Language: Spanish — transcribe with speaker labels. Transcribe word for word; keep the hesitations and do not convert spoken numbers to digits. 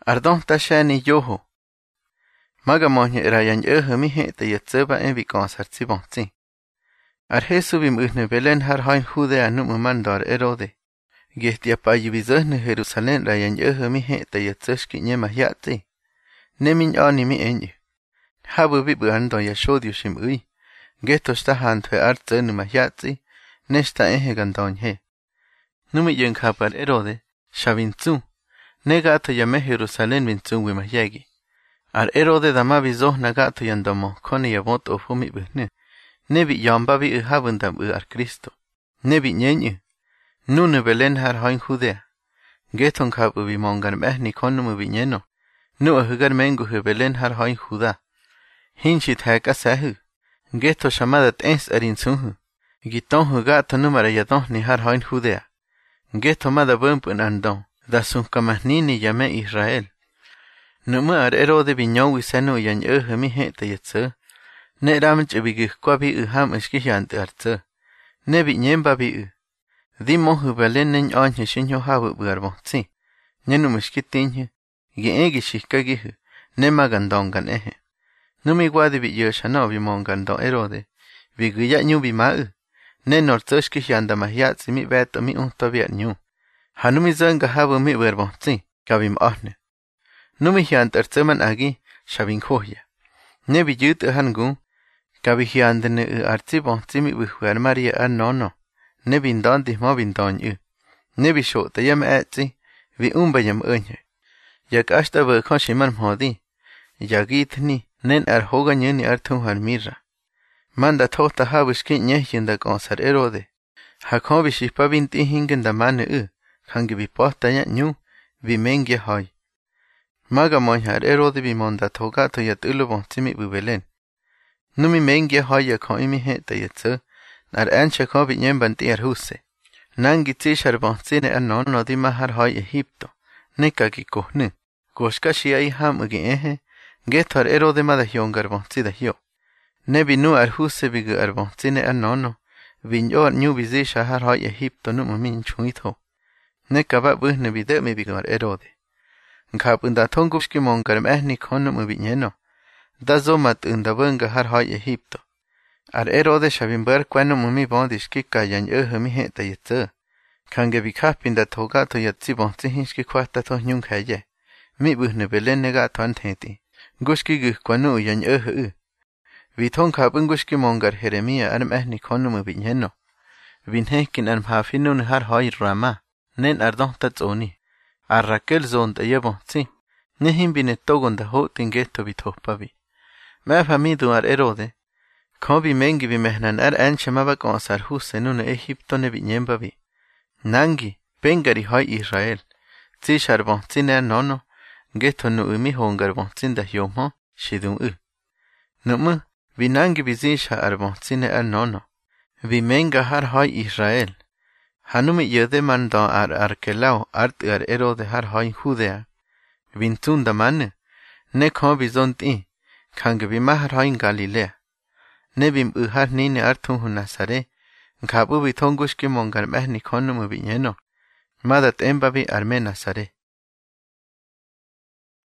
Speaker 1: Ardon ta shani yoho. Maga moñe rayan öhe mi hete yetzeba en vikonsar tsibonzi. Ar Jesu bim uhne Belen har hain Judea num mandar Erode. Gehtia payi bizöhne Jerusalem rayan öhe mi hete yetzeshki nyema yatzi. Nemin ani mi enye. Habu bi buando yashodio shim ui. Geto sta hantwe arze numa yatzi. Nesta enhe gandonje. Numi yen kapar Erode. Shavinzu. Negato yame Jerusalem vinzu wima yagi. Ar Erode dama bizoh nagato yandomo kone yamot of humi bihne. Nebi yamba bi uhavundam u ar Kristo. Nebi nyenye. Nune Belen har hain Judea. Geton kapu bi mongan mehni konumu bi nyeno. Nu ahugar mengu hu Belen har hain Juda. Hinchit haka sahu. Geto shamadat ens arin suhu. Giton hu gato numara yadon ni har hain Judea. Geto mada bumpun andon. Da sunkamasnini yame Israel. Numa ar Erode binyawi senu yan öhe mi hete yetse. Ne ramch bigih kwa bi uham iskihant artse. Ne bi nyemba bi u. Di mohu Belen nen anje shinyo habu buarbonzi. Nenu miskitinje. Gi egi shikagihu. Ne magandongan ehe. Numi wadi bi yoshano bi mongandon Erode. Bi guya nyu bi ma u. Ne nortsoshkihanda mahyatsi mi beto mi untabiat nyu. Hanumi zanga habu mi buarbonzi. Kabim ahne. Numi hiant artseman agi. Shabin kohya. Ne bi yut hangu. Kabi hiandene u artsi bonzi mi buhuar Maria ar nono. Ne bindon di mo bindon u. Ne bi shota yam etsi. Vi umba yam unye. Yak ashta bu konshiman mhodi. Yagitni. Nen ar hoga nyuni ar tunhar mirra. Manda tota habushki nyehjinda gonsar Erode. Hakon bi shipa binti hingenda mane u. Kangi bi pohta ya nyu. Vi mengye hoy. Maga monhar Erode bi monda toga to yat ulo bonzi mi bu Belen. Numi mengye hoy ya kon imi heta yatse. Ar anche kon bi nyemban ti ar huse. Nangi tishar bonzi ne ar nono di mahar hoy Egipto. Nika ki kohne. Goshka shiai ham ugi ehe. Geto ar Erode mada hiongar bonzi da hio. Nebi nu ar huse bigu ar bonzi ne ar nono. Vinyo ar nyu bizi shahar hoy Egipto numu min chuito. Nika ba buhne bide mi bigu ar Erode. Nkap unda tongushki mongar mehni konum ubi nyeno. Da zomat unda bunga har hoy Egipto. Ar Erode shabin bar kwanum umi bondishki kayan öhe mi heta yetse. Kange bikapin da toga to yatsi bonzi hinshki kwata to nyung haye. Mi buhne Belen nega to anteti. Gushki guh kwanu yan öhe u. Viton kap ungushki mongar Jeremia ar mehni konum ubi nyeno. Vin hekin arm hafinun har hoy Rama. Nen ardon tatsoni. Ar Raquel zonda yebonzi. Nehim binet togon da hotin geto bitopabi. Ma famidu ar Erode. Kobi mengi bi mehnan ar anche maba konsar huse nune Egipto ne bi nyembabi. Nangi, bengari hoy Israel. Tishar bonzi ne nono. Geto nu umi hongar bonzi da hiomo. Shidum u. Numu, bi nangi bi zisha ar bonzi ne ar nono. Bi menga har hoy Israel. Hanumi yede mandon ar Arkelao art ar Erode har hoy Judea. Vintun da manne. Ne kobi zonti. Kange bi mahar hoy Galilea. Ne bim u har nine artun hu Nazare. Nkabu bi tongushki mongar mehni konum ubi nyeno. Madat emba bi arme Nazare.